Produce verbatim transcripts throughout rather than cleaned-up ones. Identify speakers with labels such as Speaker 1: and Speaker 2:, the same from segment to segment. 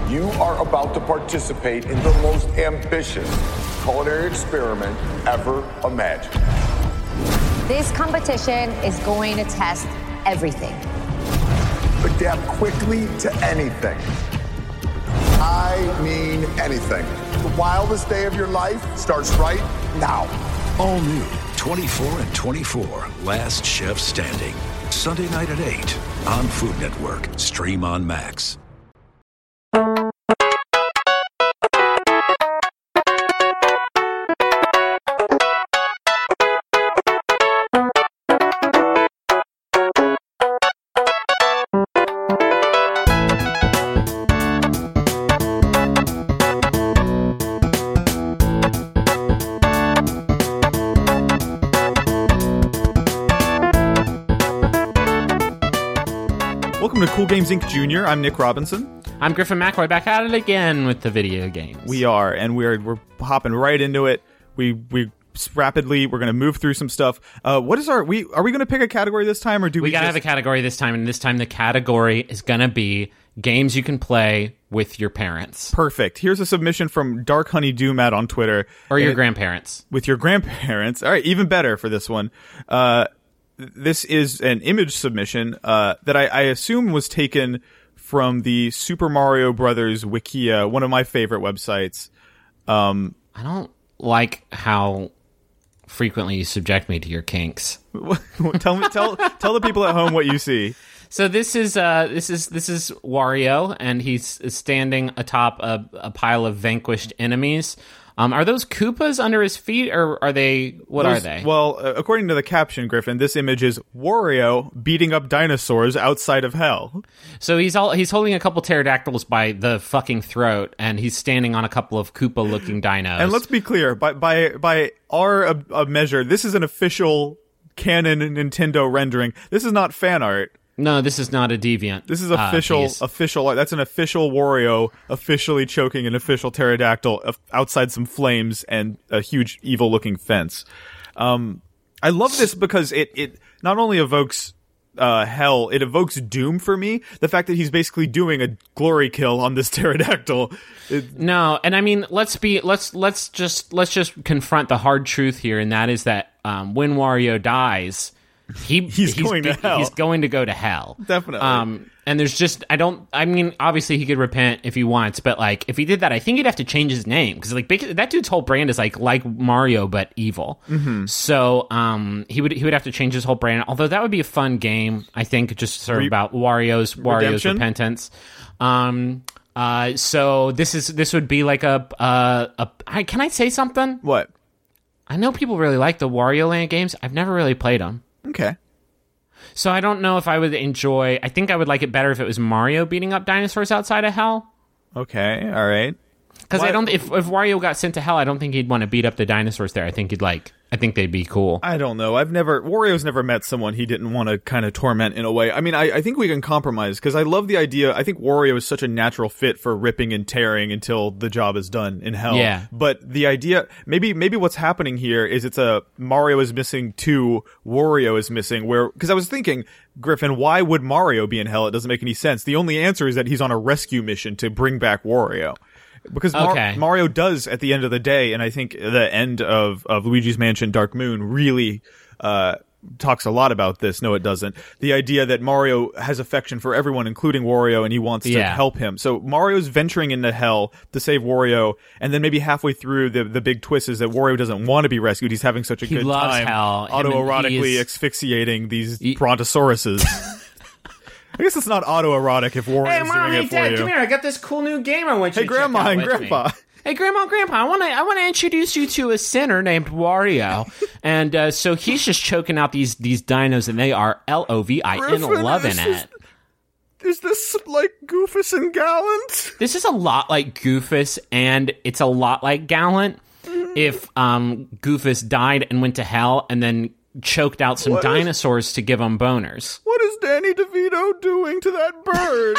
Speaker 1: You are about to participate in the most ambitious culinary experiment ever imagined.
Speaker 2: This competition is going to test everything.
Speaker 1: Adapt quickly to anything. I mean anything. The wildest day of your life starts right now.
Speaker 3: All new twenty-four and twenty-four, Last Chef Standing. Sunday night at eight on Food Network. Stream on Max.
Speaker 4: Welcome to Cool Games Incorporated. Junior I'm Nick Robinson.
Speaker 5: I'm Griffin McElroy, back at it again with the video games.
Speaker 4: We are, and we're we're hopping right into it. We we rapidly we're going to move through some stuff. Uh, what is our we are we going to pick a category this time, or do we?
Speaker 5: We gotta
Speaker 4: just...
Speaker 5: have a category this time, and this time the category is going to be games you can play with your parents.
Speaker 4: Perfect. Here's a submission from Dark Honey Doomat on Twitter,
Speaker 5: or your
Speaker 4: it,
Speaker 5: grandparents.
Speaker 4: With your grandparents. All right, even better for this one. Uh, This is an image submission uh, that I, I assume was taken from the Super Mario Brothers Wikia, one of my favorite websites. Um,
Speaker 5: I don't like how frequently you subject me to your kinks.
Speaker 4: tell me, tell tell the people at home what you see.
Speaker 5: So this is uh, this is this is Wario, and he's standing atop a, a pile of vanquished enemies. Um, are those Koopas under his feet, or are they? What
Speaker 4: those,
Speaker 5: are they?
Speaker 4: Well, uh, according to the caption, Griffin, this image is Wario beating up dinosaurs outside of hell.
Speaker 5: So he's all he's holding a couple pterodactyls by the fucking throat, and he's standing on a couple of Koopa-looking dinos.
Speaker 4: And let's be clear, by by by our uh, uh, measure, this is an official canon Nintendo rendering. This is not fan art.
Speaker 5: No, this is not a deviant.
Speaker 4: This is official.
Speaker 5: Uh,
Speaker 4: official. That's an official Wario officially choking an official pterodactyl outside some flames and a huge evil-looking fence. Um, I love this because it it not only evokes uh, hell, it evokes doom for me. The fact that he's basically doing a glory kill on this pterodactyl. It,
Speaker 5: no, and I mean, let's be let's let's just let's just confront the hard truth here, and that is that um, when Wario dies. He,
Speaker 4: he's, he's going to hell.
Speaker 5: He's going to go to hell.
Speaker 4: Definitely.
Speaker 5: Um, and there's just, I don't, I mean, obviously he could repent if he wants, but like, if he did that, I think he'd have to change his name. Because like, that dude's whole brand is like, like Mario, but evil.
Speaker 4: Mm-hmm.
Speaker 5: So, um, he would, he would have to change his whole brand. Although that would be a fun game, I think, just sort of Re- about Wario's, Wario's
Speaker 4: Redemption?
Speaker 5: repentance. Um, uh, so this is, this would be like a, uh, a, I, can I say something?
Speaker 4: What?
Speaker 5: I know people really like the Wario Land games. I've never really played them.
Speaker 4: Okay.
Speaker 5: So I don't know if I would enjoy... I think I would like it better if it was Mario beating up dinosaurs outside of hell.
Speaker 4: Okay, all right.
Speaker 5: Because I don't... If, if Wario got sent to hell, I don't think he'd want to beat up the dinosaurs there. I think he'd like... I think they'd be cool.
Speaker 4: I don't know. I've never... Wario's never met someone he didn't want to kind of torment in a way. I mean, I, I think we can compromise, because I love the idea... I think Wario is such a natural fit for ripping and tearing until the job is done in hell.
Speaker 5: Yeah.
Speaker 4: But the idea... Maybe maybe what's happening here is it's a Mario is missing two, Wario is missing, where... Because I was thinking, Griffin, why would Mario be in hell? It doesn't make any sense. The only answer is that he's on a rescue mission to bring back Wario. Because Mar-
Speaker 5: okay.
Speaker 4: Mario does, at the end of the day, and I think the end of, of Luigi's Mansion Dark Moon really uh, talks a lot about this. No, it doesn't. The idea that Mario has affection for everyone, including Wario, and he wants to
Speaker 5: yeah.
Speaker 4: help him. So Mario's venturing into hell to save Wario, and then maybe halfway through, the the big twist is that Wario doesn't want to be rescued. He's having such a
Speaker 5: he
Speaker 4: good
Speaker 5: loves
Speaker 4: time
Speaker 5: hell.
Speaker 4: autoerotically
Speaker 5: is...
Speaker 4: asphyxiating these
Speaker 5: he...
Speaker 4: brontosauruses. I guess it's not autoerotic if Wario's
Speaker 5: hey, Mom,
Speaker 4: doing
Speaker 5: hey,
Speaker 4: it for
Speaker 5: Dad,
Speaker 4: you.
Speaker 5: come here. I got this cool new game I want you
Speaker 4: hey,
Speaker 5: to
Speaker 4: Grandma
Speaker 5: check out
Speaker 4: and
Speaker 5: with
Speaker 4: Grandpa.
Speaker 5: Me. Hey, Grandma and Grandpa, I want to I want to introduce you to a sinner named Wario. and uh, so he's just choking out these these dinos, and they are L O V I N loving it.
Speaker 4: Is this like Goofus and Gallant?
Speaker 5: This is a lot like Goofus, and it's a lot like Gallant. Mm. If um, Goofus died and went to hell, and then choked out some what dinosaurs is, to give them boners.
Speaker 4: What is Danny DeVito doing to that bird?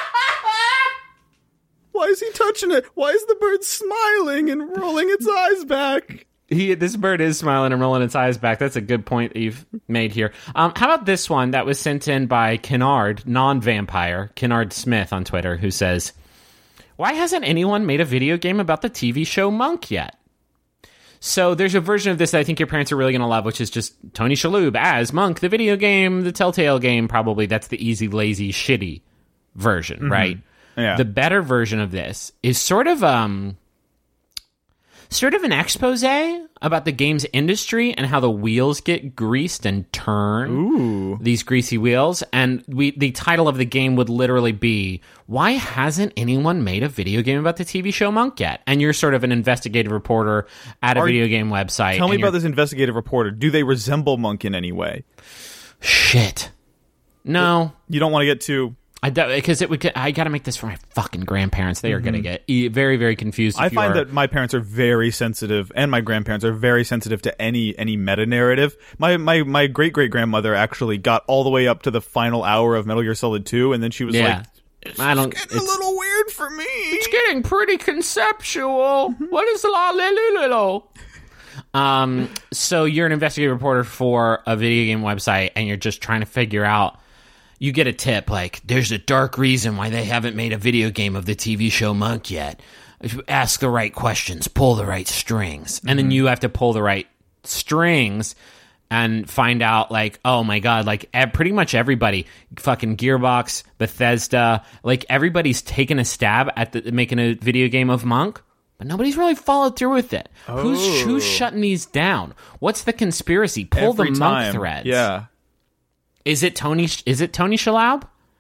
Speaker 4: Why is he touching it? Why is the bird smiling and rolling its eyes back?
Speaker 5: He, this bird is smiling and rolling its eyes back. That's a good point that you've made here. Um, how about this one that was sent in by Kennard, non-vampire, Kennard Smith on Twitter, who says, why hasn't anyone made a video game about the T V show Monk yet? So there's a version of this that I think your parents are really going to love, which is just Tony Shalhoub as Monk, the video game, the Telltale game, probably. That's the easy, lazy, shitty version, mm-hmm. right?
Speaker 4: Yeah.
Speaker 5: The better version of this is sort of um, sort of an expose about the games industry and how the wheels get greased and turn.
Speaker 4: Ooh.
Speaker 5: These greasy wheels. And we the title of the game would literally be, why hasn't anyone made a video game about the T V show Monk yet? And you're sort of an investigative reporter at a
Speaker 4: Are
Speaker 5: video
Speaker 4: you,
Speaker 5: game website.
Speaker 4: Tell me about this investigative reporter. Do they resemble Monk in any way?
Speaker 5: Shit. No.
Speaker 4: You don't want to get too...
Speaker 5: I because it would. I got to make this for my fucking grandparents. They are mm-hmm. going to get e- very, very confused. If
Speaker 4: I find
Speaker 5: are,
Speaker 4: that my parents are very sensitive, and my grandparents are very sensitive to any any meta narrative. My my my great great grandmother actually got all the way up to the final hour of Metal Gear Solid two, and then she was
Speaker 5: yeah.
Speaker 4: like, it's
Speaker 5: I don't.
Speaker 4: Getting it's a little weird for me.
Speaker 5: It's getting pretty conceptual. What is la little? Um. So you're an investigative reporter for a video game website, and you're just trying to figure out. You get a tip like, there's a dark reason why they haven't made a video game of the T V show Monk yet. If you ask the right questions, pull the right strings. Mm-hmm. And then you have to pull the right strings and find out, like, oh my God, like e- pretty much everybody, fucking Gearbox, Bethesda, like everybody's taken a stab at the, making a video game of Monk. But nobody's really followed through with it.
Speaker 4: Oh.
Speaker 5: Who's who's shutting these down? What's the conspiracy? Pull
Speaker 4: Every
Speaker 5: the
Speaker 4: time.
Speaker 5: Monk threads.
Speaker 4: Yeah.
Speaker 5: Is it Tony? Is it Tony Shalhoub?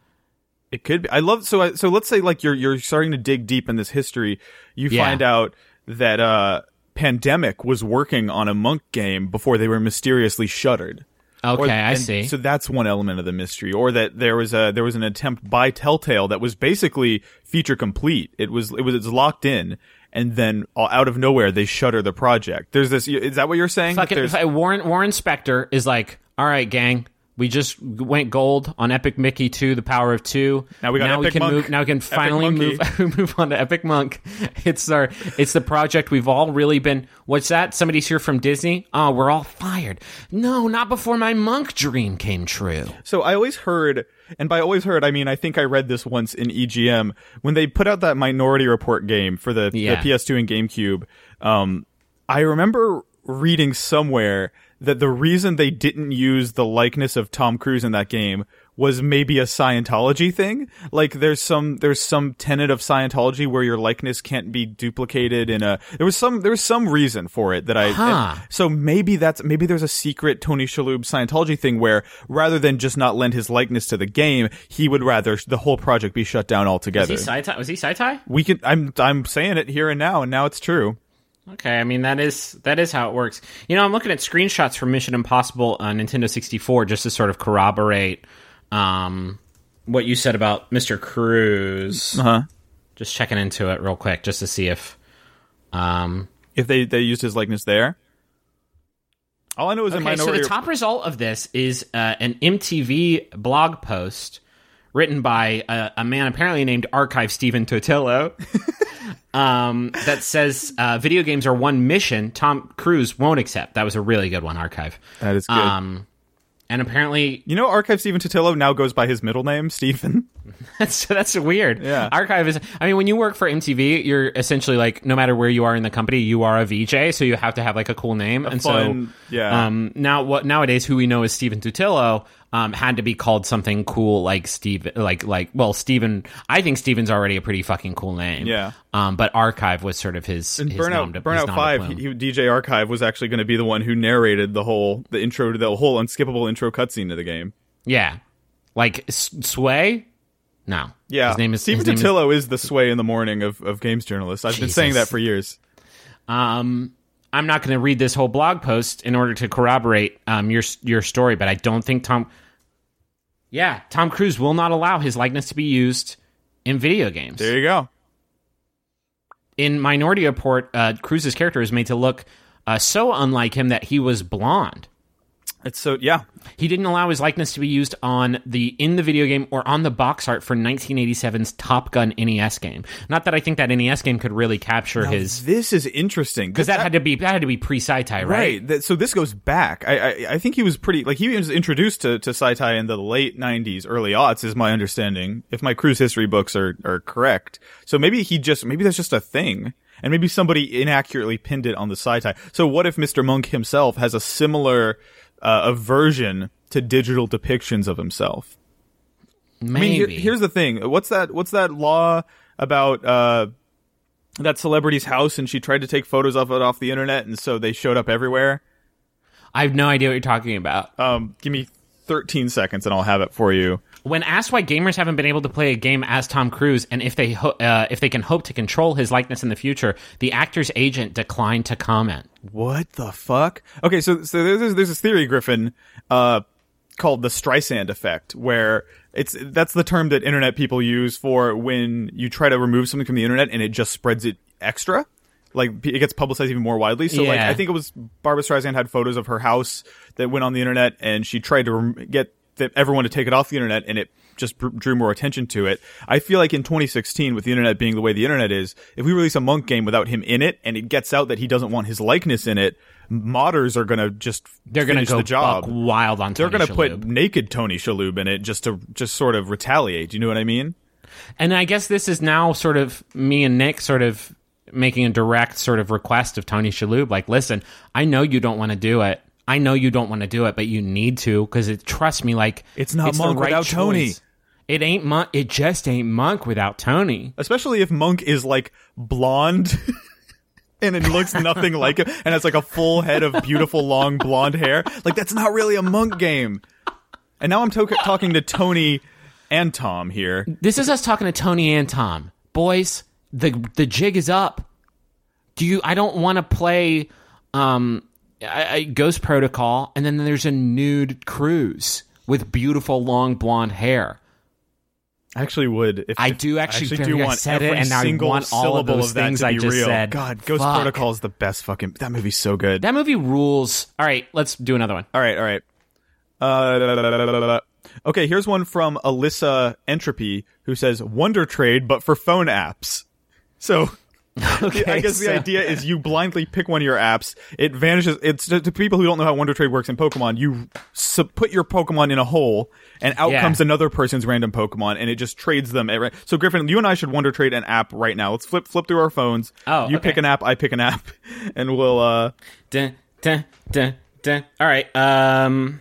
Speaker 4: It could be. I love so. So let's say like you're you're starting to dig deep in this history. You
Speaker 5: Yeah.
Speaker 4: find out that uh, Pandemic was working on a Monk game before they were mysteriously shuttered.
Speaker 5: Okay,
Speaker 4: Or-
Speaker 5: I
Speaker 4: and
Speaker 5: see.
Speaker 4: So that's one element of the mystery, or that there was a there was an attempt by Telltale that was basically feature complete. It was it was it's locked in, and then all, out of nowhere they shutter the project. There's this. Is that what you're saying?
Speaker 5: Fucking
Speaker 4: There's-
Speaker 5: Warren Warren Spector is like, all right, gang. We just went gold on Epic Mickey two, The Power of Two.
Speaker 4: Now we got
Speaker 5: now
Speaker 4: Epic
Speaker 5: we can
Speaker 4: Monk.
Speaker 5: move. Now we can
Speaker 4: Epic
Speaker 5: finally
Speaker 4: Monkey.
Speaker 5: move move on to Epic Monk. It's our it's the project we've all really been. What's that? Somebody's here from Disney. Oh, we're all fired. No, not before my Monk dream came true.
Speaker 4: So I always heard, and by always heard, I mean I think I read this once in E G M when they put out that Minority Report game for the,
Speaker 5: Yeah.
Speaker 4: the P S two and GameCube. Um, I remember reading somewhere that the reason they didn't use the likeness of Tom Cruise in that game was maybe a Scientology thing. Like there's some there's some tenet of Scientology where your likeness can't be duplicated in a there was some there was some reason for it that I
Speaker 5: Huh.
Speaker 4: and so maybe that's maybe there's a secret Tony Shalhoub Scientology thing where rather than just not lend his likeness to the game, he would rather the whole project be shut down altogether.
Speaker 5: Was he Sci-Fi? Was he Sci-Fi?
Speaker 4: We could I'm I'm saying it here and now and now it's true.
Speaker 5: Okay, I mean that is that is how it works. You know, I'm looking at screenshots from Mission Impossible on Nintendo sixty-four just to sort of corroborate um, what you said about Mister Cruise.
Speaker 4: Uh-huh.
Speaker 5: Just checking into it real quick, just to see if um,
Speaker 4: If they, they used his likeness there. All I know is in
Speaker 5: okay. So
Speaker 4: Minority
Speaker 5: the top result of this is uh, an M T V blog post written by a, a man apparently named Archive Steven Totillo. Um, that says uh, video games are one mission Tom Cruise won't accept. That was a really good one, Archive.
Speaker 4: That is good.
Speaker 5: Um, and apparently,
Speaker 4: You know, Archive Steven Totillo now goes by his middle name, Stephen.
Speaker 5: that's that's weird.
Speaker 4: Yeah.
Speaker 5: Archive is. I mean, when you work for M T V, you're essentially like, no matter where you are in the company, you are a V J, so you have to have like a cool name. and
Speaker 4: fun-
Speaker 5: so,
Speaker 4: yeah.
Speaker 5: Um, now what nowadays, who we know as Steven Totillo, um, had to be called something cool like Steve, like like well, Steven. I think Steven's already a pretty fucking cool name.
Speaker 4: Yeah.
Speaker 5: Um, but Archive was sort of his.
Speaker 4: And
Speaker 5: his
Speaker 4: Burnout,
Speaker 5: nom de- his
Speaker 4: Burnout
Speaker 5: nom de
Speaker 4: Five,
Speaker 5: plume.
Speaker 4: he, he, D J Archive was actually going to be the one who narrated the whole the intro to the whole unskippable intro cutscene to the game.
Speaker 5: Yeah, like S- Sway. No.
Speaker 4: Yeah,
Speaker 5: His name is
Speaker 4: Steven
Speaker 5: his name is-
Speaker 4: Totillo is the sway in the morning of, of games journalists. I've been saying
Speaker 5: Jesus.
Speaker 4: that for years.
Speaker 5: Um, I'm not going to read this whole blog post in order to corroborate um your your story, but I don't think Tom. Yeah, Tom Cruise will not allow his likeness to be used in video games.
Speaker 4: There you go.
Speaker 5: In Minority Report, uh, Cruise's character is made to look uh, so unlike him that he was blonde.
Speaker 4: It's so yeah.
Speaker 5: He didn't allow his likeness to be used on the in the video game or on the box art for nineteen eighty-seven's Top Gun N E S game. Not that I think that N E S game could really capture
Speaker 4: Now,
Speaker 5: his.
Speaker 4: This is interesting
Speaker 5: Because that, that had to be that had to be pre-Saitai, right?
Speaker 4: Right. That, so this goes back. I, I I think he was pretty like he was introduced to to Saitai in the late nineties, early aughts, is my understanding, if my cruise history books are are correct. So maybe he just maybe that's just a thing. And maybe somebody inaccurately pinned it on the Saitai. So what if Mister Monk himself has a similar uh, aversion to digital depictions of himself?
Speaker 5: Maybe.
Speaker 4: I mean, here, here's the thing. What's that? What's that law about uh, that celebrity's house? And she tried to take photos of it off the internet, and so they showed up everywhere.
Speaker 5: I have no idea what you're talking about.
Speaker 4: Um, give me thirteen seconds, and I'll have it for you.
Speaker 5: When asked why gamers haven't been able to play a game as Tom Cruise and if they ho- uh, if they can hope to control his likeness in the future, the actor's agent declined to comment.
Speaker 4: What the fuck? Okay, so so there's there's this theory, Griffin, uh, called the Streisand effect, where it's that's the term that internet people use for when you try to remove something from the internet and it just spreads it extra. Like, it gets publicized even more widely. So,
Speaker 5: Yeah.
Speaker 4: like, I think it was Barbra Streisand had photos of her house that went on the internet, and she tried to rem- get the, everyone to take it off the internet, and it just br- drew more attention to it. I feel like in twenty sixteen, with the internet being the way the internet is, if we release a Monk game without him in it, and it gets out that he doesn't want his likeness in it, modders are gonna just
Speaker 5: They're going to
Speaker 4: finish
Speaker 5: go
Speaker 4: the job.
Speaker 5: buck wild on
Speaker 4: They're
Speaker 5: Tony
Speaker 4: gonna put
Speaker 5: Shalhoub.
Speaker 4: naked Tony Shalhoub in it just to just sort of retaliate. You know what I mean?
Speaker 5: And I guess this is now sort of me and Nick sort of making a direct sort of request of Tony Shalhoub. Like, listen, I know you don't want to do it. I know you don't want to do it, but you need to, because it, trust me, like,
Speaker 4: It's not
Speaker 5: the
Speaker 4: Monk
Speaker 5: right
Speaker 4: without
Speaker 5: choice.
Speaker 4: Tony.
Speaker 5: It ain't Monk. It just ain't Monk without Tony.
Speaker 4: Especially if Monk is like blonde and it looks nothing like him and has like a full head of beautiful long blonde hair. Like, that's not really a Monk game. And now I'm to- talking to Tony and Tom here.
Speaker 5: This is us talking to Tony and Tom. Boys, the the jig is up. Do you? I don't want to play um, I, I, Ghost Protocol, and then there's a nude Cruise with beautiful long blonde hair.
Speaker 4: I actually would. If,
Speaker 5: I
Speaker 4: if-
Speaker 5: do actually,
Speaker 4: I actually
Speaker 5: do
Speaker 4: do
Speaker 5: I
Speaker 4: want
Speaker 5: said it,
Speaker 4: every
Speaker 5: and I
Speaker 4: single
Speaker 5: want all of
Speaker 4: syllable
Speaker 5: those
Speaker 4: of that
Speaker 5: things
Speaker 4: to
Speaker 5: I
Speaker 4: be
Speaker 5: just
Speaker 4: real.
Speaker 5: said.
Speaker 4: God, Ghost
Speaker 5: Fuck.
Speaker 4: Protocol is the best fucking. That movie's so good.
Speaker 5: That movie rules. All right, let's do another one.
Speaker 4: All right, all right. Uh, da, da, da, da, da, da. Okay, here's one from Alyssa Entropy, who says Wonder Trade, but for phone apps. So,
Speaker 5: Okay,
Speaker 4: I guess the
Speaker 5: so-
Speaker 4: idea is you blindly pick one of your apps. It vanishes. It's to, to people who don't know how Wonder Trade works in Pokemon. You su- put your Pokemon in a hole, and out
Speaker 5: Yeah.
Speaker 4: comes another person's random Pokemon, and it just trades them. At ra- so, Griffin, you and I should Wonder Trade an app right now. Let's flip flip through our phones.
Speaker 5: Oh,
Speaker 4: you
Speaker 5: okay.
Speaker 4: pick an app, I pick an app, and we'll. uh
Speaker 5: Dun, dun, dun, dun. All right. Um,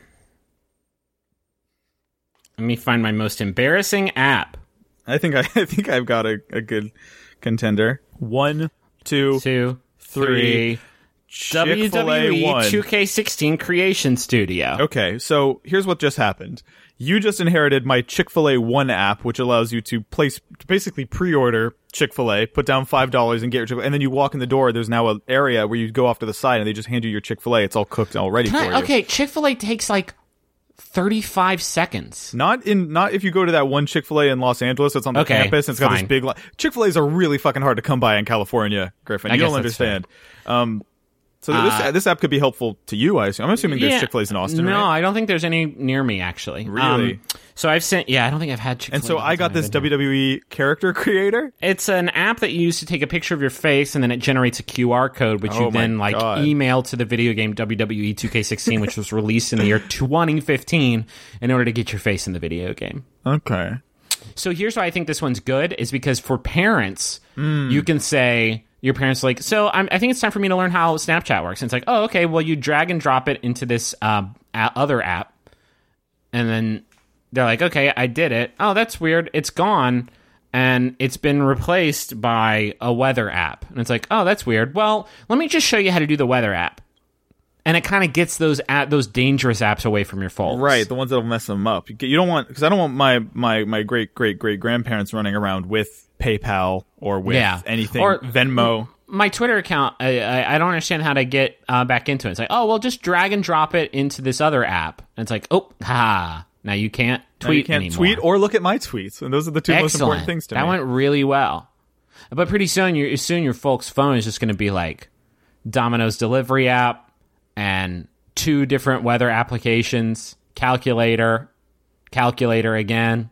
Speaker 5: let me find my most embarrassing app.
Speaker 4: I think I, I think I've got a, a good contender. One, two,
Speaker 5: Two,
Speaker 4: three.
Speaker 5: three. W W E
Speaker 4: one.
Speaker 5: two K sixteen Creation Studio.
Speaker 4: Okay, so here's what just happened. You just inherited my Chick-fil-A One app, which allows you to place, to basically pre-order Chick-fil-A, put down five dollars and get your Chick-fil-A, and then you walk in the door, there's now an area where you go off to the side and they just hand you your Chick-fil-A. It's all cooked and all ready
Speaker 5: Can
Speaker 4: for
Speaker 5: I-
Speaker 4: you.
Speaker 5: okay, Chick-fil-A takes like thirty-five seconds.
Speaker 4: Not in, not if you go to that one Chick-fil-A in Los Angeles that's on the
Speaker 5: Okay,
Speaker 4: campus and it's got this
Speaker 5: fine.
Speaker 4: big line. Chick-fil-A's are really fucking hard to come by in California, Griffin.
Speaker 5: I
Speaker 4: You
Speaker 5: guess
Speaker 4: don't
Speaker 5: that's
Speaker 4: understand. Um, so this, this app could be helpful to you, I assume. I'm assuming there's
Speaker 5: Yeah.
Speaker 4: Chick-fil-A's in Austin,
Speaker 5: No,
Speaker 4: right?
Speaker 5: I don't think there's any near me, actually.
Speaker 4: Really?
Speaker 5: Um, so I've sent, yeah, I don't think I've had Chick-fil-A.
Speaker 4: And so
Speaker 5: the
Speaker 4: I got
Speaker 5: time
Speaker 4: this
Speaker 5: I've been
Speaker 4: W W E character creator.
Speaker 5: here. It's an app that you use to take a picture of your face, and then it generates a Q R code, which
Speaker 4: Oh
Speaker 5: you
Speaker 4: my
Speaker 5: then like
Speaker 4: God.
Speaker 5: email to the video game W W E two K sixteen, which was released in the year twenty fifteen, in order to get your face in the video game.
Speaker 4: Okay.
Speaker 5: So here's why I think this one's good, is because for parents,
Speaker 4: Hmm.
Speaker 5: you can say, your parents are like, so I'm, I think it's time for me to learn how Snapchat works. And it's like, oh, okay, well, you drag and drop it into this um, a- other app. And then they're like, okay, I did it. Oh, that's weird. It's gone. And it's been replaced by a weather app. And it's like, oh, that's weird. Well, let me just show you how to do the weather app. And it kind of gets those at those dangerous apps away from your folks.
Speaker 4: Right, the ones that'll mess them up. You you don't want, because I don't want my my my great great great grandparents running around with PayPal or with
Speaker 5: Yeah.
Speaker 4: anything
Speaker 5: Or-
Speaker 4: Venmo.
Speaker 5: My Twitter account, I, I, I don't understand how to get uh, back into it. It's like, oh, well, just drag and drop it into this other app. And it's like, oh, ha, now you can't
Speaker 4: Now
Speaker 5: tweet
Speaker 4: you can't
Speaker 5: anymore.
Speaker 4: tweet or look at my tweets, and those are the two most
Speaker 5: Excellent.
Speaker 4: important things to
Speaker 5: that
Speaker 4: me.
Speaker 5: went really well. But pretty soon, your soon your folks' phone is just going to be like Domino's delivery app and two different weather applications, calculator, calculator again.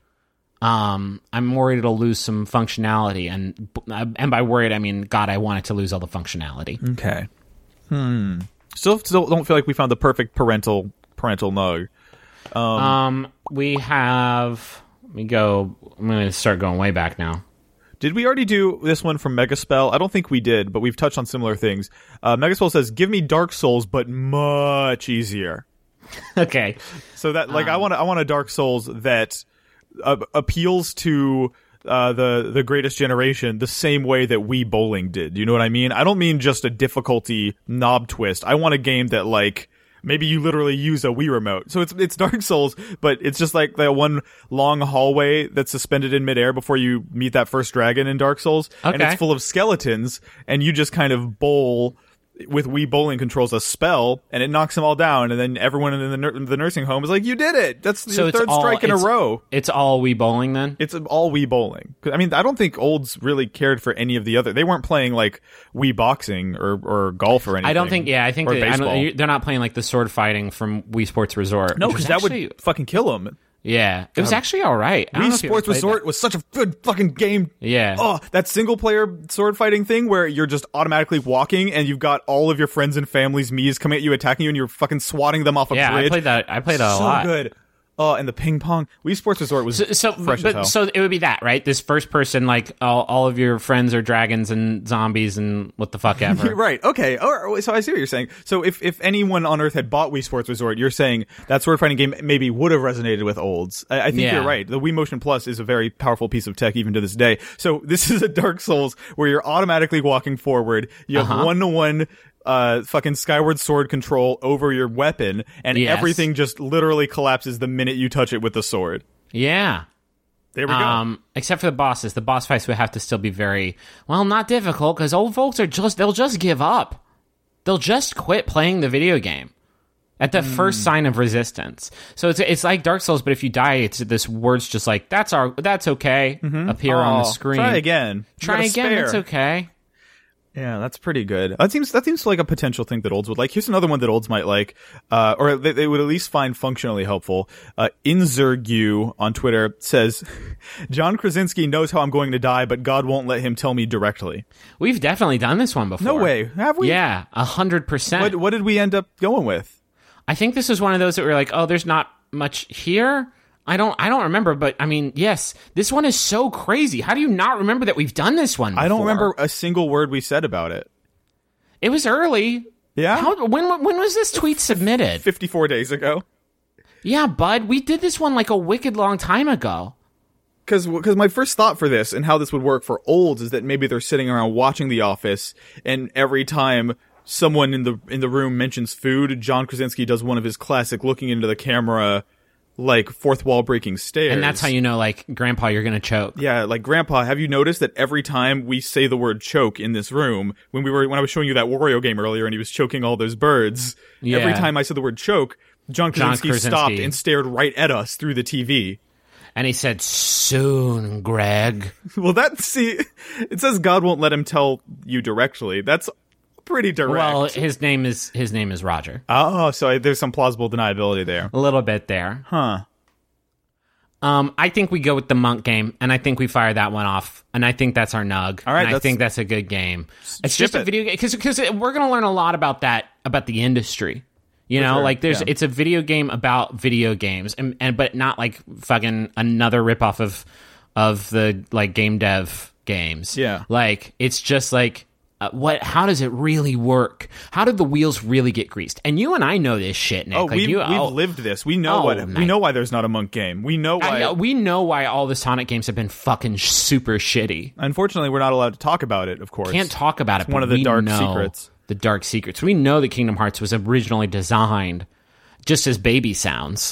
Speaker 5: Um, I'm worried it'll lose some functionality, and and by worried I mean, God, I want it to lose all the functionality.
Speaker 4: Okay. Hmm. Still, still don't feel like we found the perfect parental parental Nug. Um,
Speaker 5: um we have. Let me go. I'm going to start going way back now.
Speaker 4: Did we already do this one from Megaspell? I don't think we did, but we've touched on similar things. Uh, Megaspell says, "Give me Dark Souls, but much easier."
Speaker 5: Okay.
Speaker 4: So that, like,
Speaker 5: um,
Speaker 4: I want I want a Dark Souls that uh, appeals to uh, the the greatest generation the same way that Wii Bowling did. You know what I mean? I don't mean just a difficulty knob twist. I want a game that, like, maybe you literally use a Wii remote. So it's it's Dark Souls, but it's just like that one long hallway that's suspended in midair before you meet that first dragon in Dark Souls.
Speaker 5: Okay.
Speaker 4: And it's full of skeletons, and you just kind of bowl with Wii Bowling controls a spell, and it knocks them all down, and then everyone in the, nur- the nursing home is like, "You did it! That's
Speaker 5: So
Speaker 4: your
Speaker 5: it's
Speaker 4: third
Speaker 5: all-
Speaker 4: strike in a
Speaker 5: it's-
Speaker 4: row."
Speaker 5: It's all Wii Bowling then?
Speaker 4: It's all Wii Bowling. 'Cause, I mean, I don't think olds really cared for any of the other. They weren't playing like Wii Boxing or, or golf or anything.
Speaker 5: I don't think. Yeah, I think
Speaker 4: or
Speaker 5: that, I
Speaker 4: baseball.
Speaker 5: don't, they're not playing like the sword fighting from Wii Sports Resort.
Speaker 4: No,
Speaker 5: which
Speaker 4: because
Speaker 5: was
Speaker 4: that
Speaker 5: actually-
Speaker 4: would fucking kill them.
Speaker 5: Yeah, it was actually all right. I don't
Speaker 4: Wii
Speaker 5: know if you ever
Speaker 4: Sports
Speaker 5: played
Speaker 4: Resort
Speaker 5: that.
Speaker 4: was such a good fucking game.
Speaker 5: Yeah.
Speaker 4: Oh, that single player sword fighting thing where you're just automatically walking and you've got all of your friends and family's Mii's coming at you, attacking you, and you're fucking swatting them off a
Speaker 5: Yeah,
Speaker 4: bridge.
Speaker 5: I played that. I played that a
Speaker 4: so
Speaker 5: lot.
Speaker 4: good. Oh, and the ping pong. Wii Sports Resort was
Speaker 5: So, so,
Speaker 4: fresh
Speaker 5: but,
Speaker 4: as hell.
Speaker 5: so it would be that, right? This first person, like all, all of your friends are dragons and zombies and what the fuck ever.
Speaker 4: Right. Okay. Oh, so I see what you're saying. So if, if anyone on Earth had bought Wii Sports Resort, you're saying that sword fighting game maybe would have resonated with olds. I, I think
Speaker 5: Yeah.
Speaker 4: you're right. The Wii Motion Plus is a very powerful piece of tech even to this day. So this is a Dark Souls where you're automatically walking forward. You have
Speaker 5: Uh-huh.
Speaker 4: one-to-one uh fucking Skyward Sword control over your weapon, and
Speaker 5: Yes.
Speaker 4: everything just literally collapses the minute you touch it with the sword.
Speaker 5: Yeah.
Speaker 4: There we go.
Speaker 5: Um, except for the bosses, the boss fights would have to still be very well, not difficult because old folks are just they'll just give up. They'll just quit playing the video game at the
Speaker 4: Hmm.
Speaker 5: first sign of resistance. So it's it's like Dark Souls, but if you die, it's this word's just like that's our that's okay appear on the
Speaker 4: Aw,
Speaker 5: screen.
Speaker 4: Try again. You
Speaker 5: Try
Speaker 4: got a
Speaker 5: again.
Speaker 4: spare.
Speaker 5: It's okay.
Speaker 4: Yeah, that's pretty good. That seems that seems like a potential thing that olds would like. Here's another one that olds might like, uh, or they, they would at least find functionally helpful. Uh, Inzergu on Twitter says, "John Krasinski knows how I'm going to die, but God won't let him tell me directly."
Speaker 5: We've definitely done this one before.
Speaker 4: No way, have we?
Speaker 5: Yeah, a hundred percent.
Speaker 4: What what did we end up going with?
Speaker 5: I think this is one of those that we were like, oh, there's not much here. I don't, I don't remember, but I mean, yes, this one is so crazy. How do you not remember that we've done this one before?
Speaker 4: I don't remember a single word we said about it.
Speaker 5: It was early.
Speaker 4: Yeah,
Speaker 5: How, when when was this tweet submitted?
Speaker 4: fifty-four days ago.
Speaker 5: Yeah, bud, we did this one like a wicked long time ago.
Speaker 4: Because because my first thought for this and how this would work for olds is that maybe they're sitting around watching The Office, and every time someone in the in the room mentions food, John Krasinski does one of his classic looking into the camera, like fourth wall breaking stares.
Speaker 5: And that's how you know, like, Grandpa, you're gonna choke.
Speaker 4: Yeah, like, Grandpa, have you noticed that every time we say the word choke in this room, when we were when I was showing you that Wario game earlier and he was choking all those birds,
Speaker 5: Yeah.
Speaker 4: every time I said the word choke, John Krasinski,
Speaker 5: John Krasinski.
Speaker 4: stopped and stared right at us through the T V.
Speaker 5: And he said, soon, Greg.
Speaker 4: Well, that, see, it says God won't let him tell you directly. That's pretty direct.
Speaker 5: Well, his name is his name is Roger.
Speaker 4: Oh, so I, there's some plausible deniability there.
Speaker 5: A little bit there.
Speaker 4: Huh.
Speaker 5: Um, I think we go with the monk game, and I think we fire that one off, and I think that's our nug.
Speaker 4: All right,
Speaker 5: and I
Speaker 4: that's-
Speaker 5: think that's a good game. It's
Speaker 4: ship
Speaker 5: just a
Speaker 4: it.
Speaker 5: video game because because we're gonna learn a lot about that about the industry. You know,
Speaker 4: sure,
Speaker 5: like there's
Speaker 4: yeah.
Speaker 5: it's a video game about video games, and, and but not like fucking another ripoff of of the like game dev games.
Speaker 4: Yeah.
Speaker 5: like it's just like. Uh, what? How does it really work? How did the wheels really get greased? And you and I know this shit, Nick.
Speaker 4: Oh,
Speaker 5: like
Speaker 4: we've,
Speaker 5: you,
Speaker 4: we've
Speaker 5: oh,
Speaker 4: lived this. We know
Speaker 5: Oh,
Speaker 4: what we
Speaker 5: nice.
Speaker 4: know why there's not a monk game. We know why.
Speaker 5: I know, we know why all the Sonic games have been fucking sh- super shitty.
Speaker 4: Unfortunately, we're not allowed to talk about it. Of course,
Speaker 5: Can't talk about it.
Speaker 4: one
Speaker 5: but
Speaker 4: of the
Speaker 5: we
Speaker 4: dark
Speaker 5: know
Speaker 4: secrets.
Speaker 5: The dark secrets. We know that Kingdom Hearts was originally designed just as baby sounds.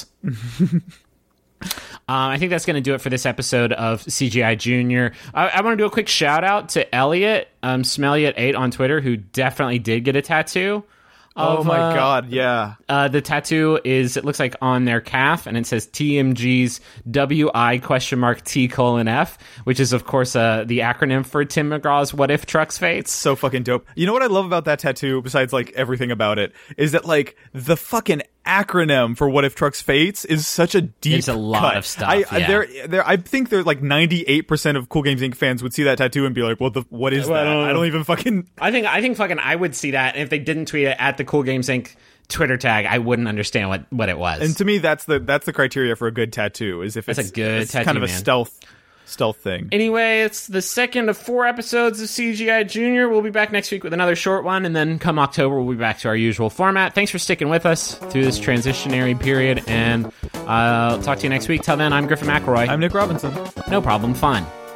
Speaker 5: Um, I think that's going to do it for this episode of C G I Junior. I, I want to do a quick shout out to Elliot, um, Smelliot eight on Twitter, who definitely did get a tattoo. Of,
Speaker 4: oh my
Speaker 5: uh,
Speaker 4: god, yeah.
Speaker 5: Uh, the tattoo is, it looks like on their calf, and it says T M G's W I question mark T colon F, which is, of course, uh, the acronym for Tim McGraw's What If Trucks Fates.
Speaker 4: So fucking dope. You know what I love about that tattoo, besides, like, everything about it, is that, like, the fucking acronym for What If Trucks Fates is such a deep
Speaker 5: It's a lot
Speaker 4: cut.
Speaker 5: of stuff,
Speaker 4: I,
Speaker 5: yeah.
Speaker 4: there, there, I think there's, like, ninety-eight percent of Cool Games Incorporated fans would see that tattoo and be like, what the, what is
Speaker 5: Well,
Speaker 4: that?
Speaker 5: I don't know.
Speaker 4: I don't even fucking...
Speaker 5: I think, I think fucking I would see that, and if they didn't tweet it at the Cool Games Incorporated Twitter tag, I wouldn't understand what, what it was.
Speaker 4: And to me, that's the that's the criteria for a good tattoo, is if
Speaker 5: That's
Speaker 4: it's,
Speaker 5: a good
Speaker 4: it's
Speaker 5: tattoo,
Speaker 4: kind of a
Speaker 5: man.
Speaker 4: stealth stealth thing.
Speaker 5: Anyway, it's the second of four episodes of C G I Junior. We'll be back next week with another short one, and then come October, we'll be back to our usual format. Thanks for sticking with us through this transitionary period, and I'll talk to you next week. Till then, I'm Griffin McElroy.
Speaker 4: I'm Nick Robinson.
Speaker 5: No problem, fun.